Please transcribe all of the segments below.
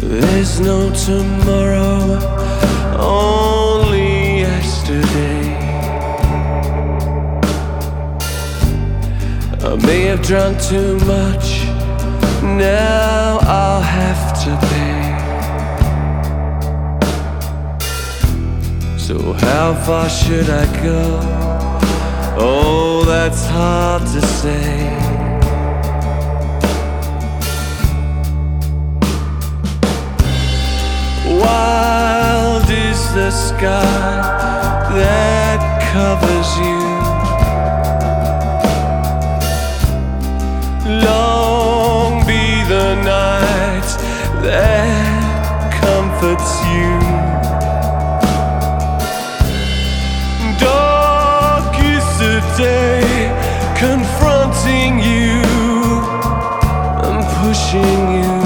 There's no tomorrow, only yesterday. I may have drunk too much, now I'll have to pay. So how far should I go? Oh, that's hard to say. Wild is the sky that covers you. Long be the night that comforts you. Dark is the day confronting you and pushing you.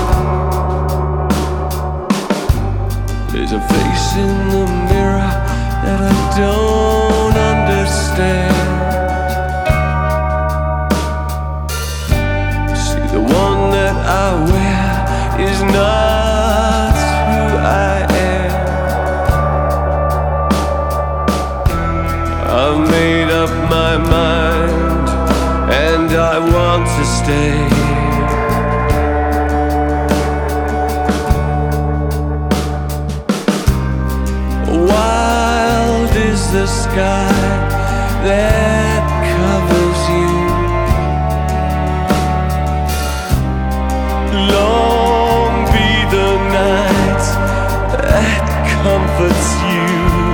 There's a face in the mirror that I don't understand. See, the one that I wear is not who I am. I've made up my mind and I want to stay. Wild is the sky that covers you. Long be the night that comforts you.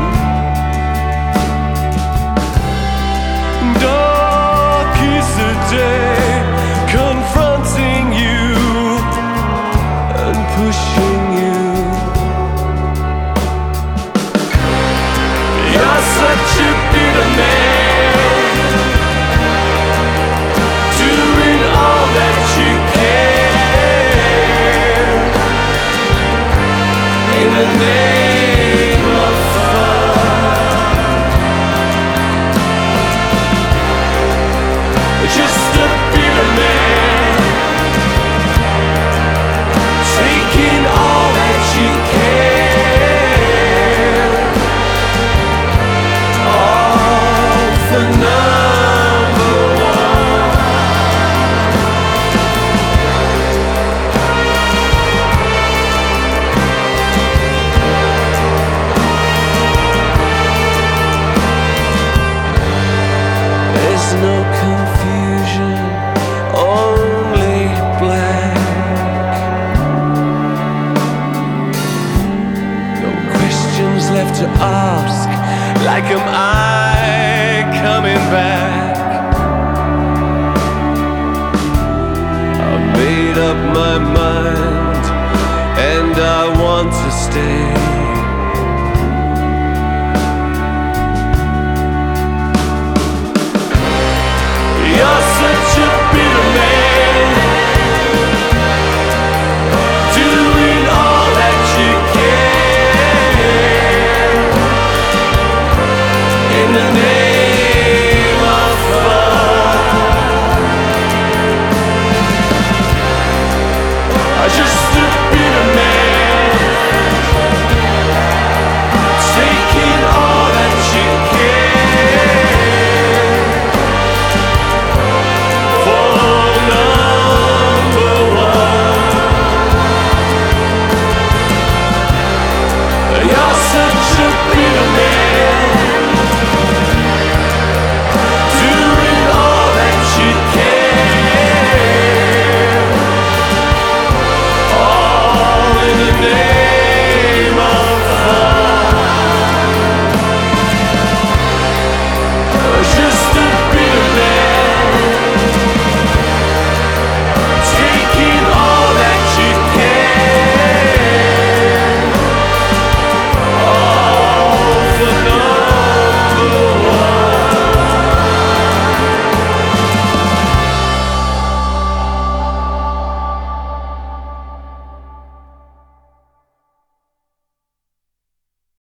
Dark is the day confronting you and pushing you. You're such a bitter man, doing all that you can in the name of fun. Just a bitter man, taking all that you can. There's no confusion, only black. No questions left to ask, like am I coming back? I've made up my mind